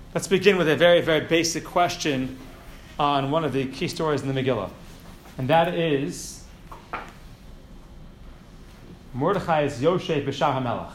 Let's begin with a very, very basic question on one of the key stories in the Megillah. And that is Mordechai's Yoshev B'Shar HaMelech.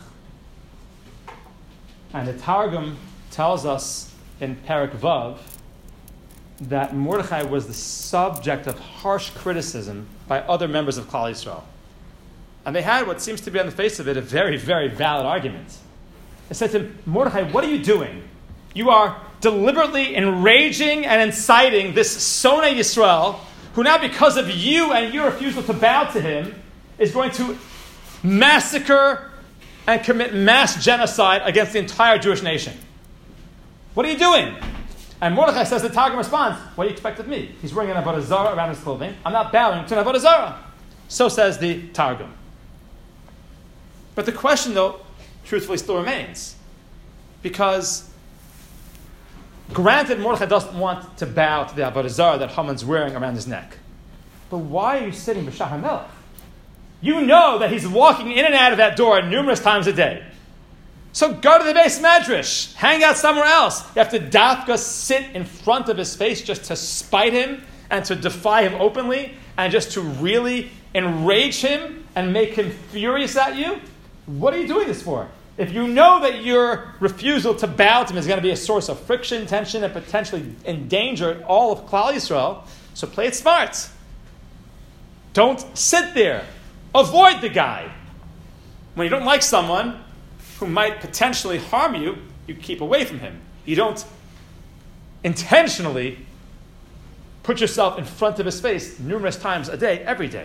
And the Targum tells us in Perek Vav that Mordechai was the subject of harsh criticism by other members of Klal Yisrael. And they had what seems to be on the face of it a very, very valid argument. They said to him, Mordechai, what are you doing? You are deliberately enraging and inciting this Sonei Yisrael, who now, because of you and your refusal to bow to him, is going to massacre and commit mass genocide against the entire Jewish nation. What are you doing? And Mordechai says, the Targum responds, what do you expect of me? He's wearing an avodah zarah around his clothing. I'm not bowing to an avodah zarah. So says the Targum. But the question, though, truthfully still remains. Because granted, Mordechai doesn't want to bow to the avodah zarah that Haman's wearing around his neck. But why are you sitting b'Shar HaMelech? You know that he's walking in and out of that door numerous times a day. So go to the Beis Medrash. Hang out somewhere else. You have to dafka sit in front of his face just to spite him and to defy him openly and just to really enrage him and make him furious at you? What are you doing this for? If you know that your refusal to bow to him is going to be a source of friction, tension, and potentially endanger all of Klal Yisrael, so play it smart. Don't sit there. Avoid the guy. When you don't like someone who might potentially harm you, you keep away from him. You don't intentionally put yourself in front of his face numerous times a day, every day.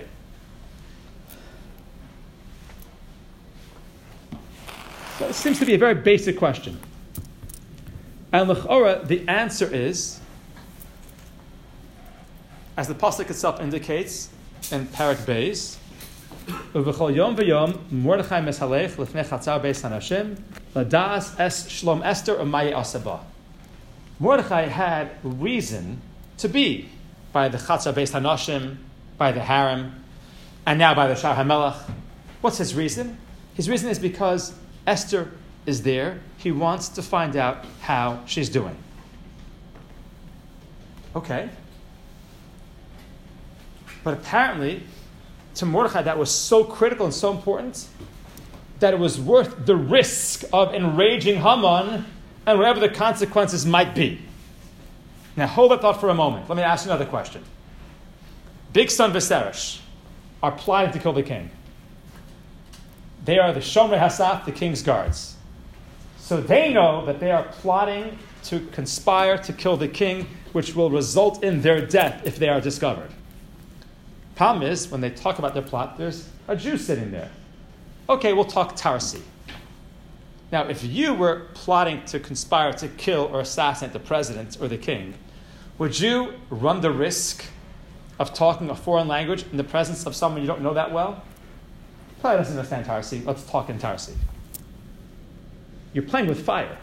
So it seems to be a very basic question. And l'chora, the answer is, as the pasuk itself indicates in Parak Beis, Uv'chol yom v'yom Mordechai meshalech lifnei chatzar beis hanashim l'das es shlom Esther u'maye asaba. Mordechai had reason to be by the chatzar beis hanashim, by the harem, and now by the Shar HaMelech. What's his reason? His reason is because Esther is there. He wants to find out how she's doing. Okay. But apparently, to Mordechai, that was so critical and so important that it was worth the risk of enraging Haman and whatever the consequences might be. Now, hold that thought for a moment. Let me ask you another question. Bigsan Viserys are plotting to kill the king. They are the Shomrei Hasaf, the king's guards. So they know that they are plotting to conspire to kill the king, which will result in their death if they are discovered. Problem is, when they talk about their plot, there's a Jew sitting there. Okay, we'll talk Tarsi. Now, if you were plotting to conspire to kill or assassinate the president or the king, would you run the risk of talking a foreign language in the presence of someone you don't know that well? Probably doesn't understand Tarsi. Let's talk in Tarsi. You're playing with fire.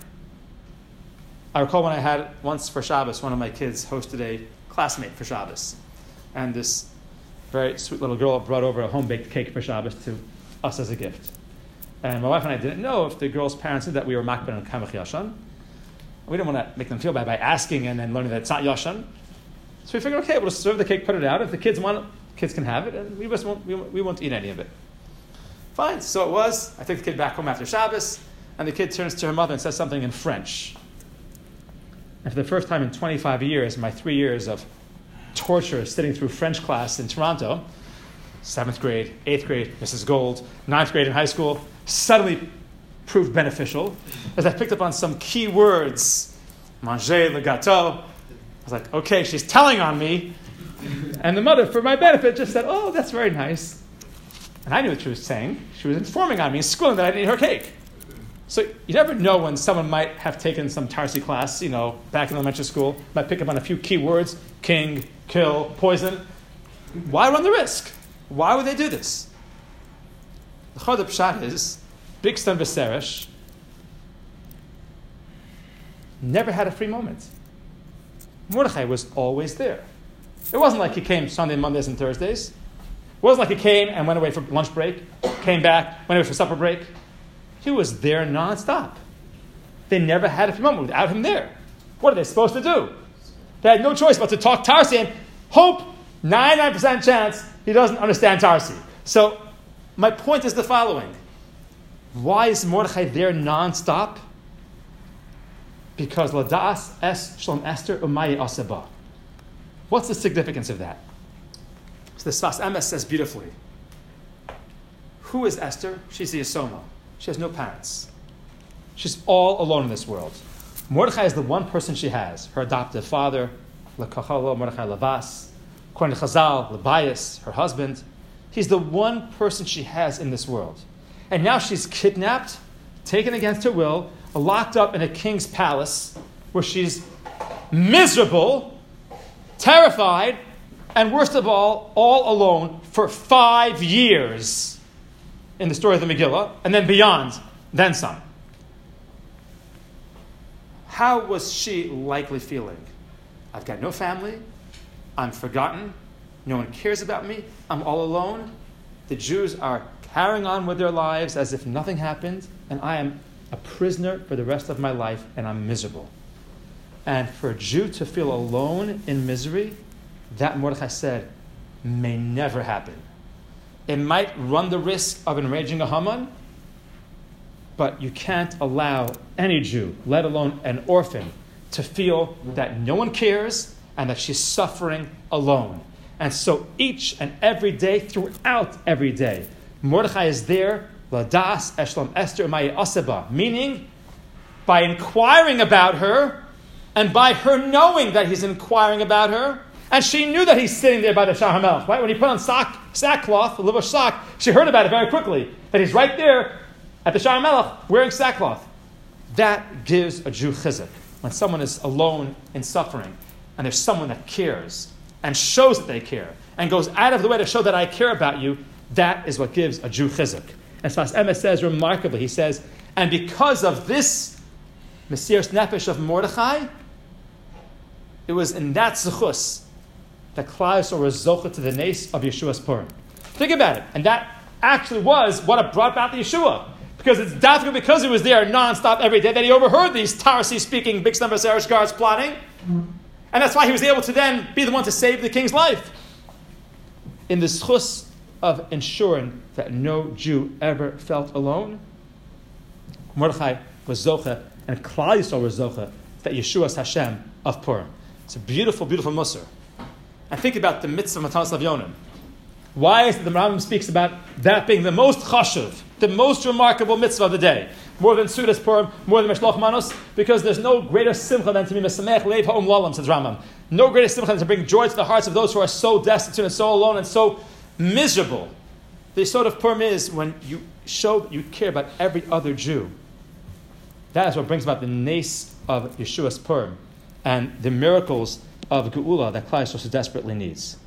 I recall when I had once for Shabbos, one of my kids hosted a classmate for Shabbos. And this very sweet little girl brought over a home-baked cake for Shabbos to us as a gift. And my wife and I didn't know if the girl's parents knew that we were makbid on Kamach Yashan. We didn't want to make them feel bad by asking and then learning that it's not Yashan. So we figured, okay, we'll serve the cake, put it out. If the kids want it, kids can have it, and we won't eat any of it. Fine, so it was. I took the kid back home after Shabbos, and the kid turns to her mother and says something in French. And for the first time in 25 years, in my 3 years of torture sitting through French class in Toronto, 7th grade, 8th grade, Mrs. Gold, 9th grade in high school, suddenly proved beneficial as I picked up on some key words. Manger le gâteau. I was like, okay, she's telling on me. And the mother, for my benefit, just said, oh, that's very nice. And I knew what she was saying. She was informing on me in school that I didn't eat her cake. So you never know when someone might have taken some Tarsi class, back in elementary school, might pick up on a few key words, king, kill, poison. Why run the risk? Why would they do this? The Chod Pshat is, Bigsan Viserys never had a free moment. Mordechai was always there. It wasn't like he came Sunday, Mondays, and Thursdays. It wasn't like he came and went away for lunch break, came back, went away for supper break. He was there nonstop. They never had a free moment without him there. What are they supposed to do? They had no choice but to talk Tarsi and hope 99% chance he doesn't understand Tarsi. So my point is the following. Why is Mordechai there non-stop? Because Ladas es Shalom Esther umayi asaba. What's the significance of that? So the Sfas Emes says beautifully. Who is Esther? She's the Yasoma. She has no parents. She's all alone in this world. Mordechai is the one person she has. Her adoptive father, Lekachalo Mordechai Lavas, according to Chazal, Lebias, her husband. He's the one person she has in this world. And now she's kidnapped, taken against her will, locked up in a king's palace where she's miserable, terrified, and worst of all alone for 5 years in the story of the Megillah, and then beyond, then some. How was she likely feeling? I've got no family, I'm forgotten, no one cares about me, I'm all alone. The Jews are carrying on with their lives as if nothing happened, and I am a prisoner for the rest of my life, and I'm miserable. And for a Jew to feel alone in misery, that Mordechai said, may never happen. It might run the risk of enraging a Haman, but you can't allow any Jew, let alone an orphan, to feel that no one cares and that she's suffering alone. And so each and every day, throughout every day, Mordechai is there, Ladas Eshlam Esther Umayi Asaba, meaning by inquiring about her and by her knowing that he's inquiring about her. And she knew that he's sitting there by the Shah HaMelech, right? When he put on sackcloth, the libush sack, she heard about it very quickly, that he's right there at the Shah HaMelech wearing sackcloth. That gives a Jew chizuk. When someone is alone in suffering and there's someone that cares and shows that they care and goes out of the way to show that I care about you, that is what gives a Jew chizuk. And Sfas Emes says remarkably, he says, and because of this Mesiras Nefesh of Mordechai, it was in that zechus that Klal Yisrael was zocha to the nes of Yeshua's Purim. Think about it. And that actually was what brought about the Yeshua. Because it's definitely because he was there non-stop every day that he overheard these Tarsi speaking big number of Serish guards plotting. And that's why he was able to then be the one to save the king's life. In the zechus of ensuring that no Jew ever felt alone, Mordechai was zocha, and Klal Yisrael was zocha, that Yeshua's Hashem of Purim. It's a beautiful, beautiful musar. And think about the mitzvah of Matanos Lavyonim. Why is it the Rambam speaks about that being the most chashuv, the most remarkable mitzvah of the day? More than Sudas Purim, more than Meshloch Manos, because there's no greater simcha than to be mesamech leiv ha'om lalam, says Rambam. No greater simcha than to bring joy to the hearts of those who are so destitute and so alone and so miserable. The sort of Purim is when you show that you care about every other Jew. That is what brings about the nes of Yeshua's Purim and the miracles of Geula that Klal Yisrael so desperately needs.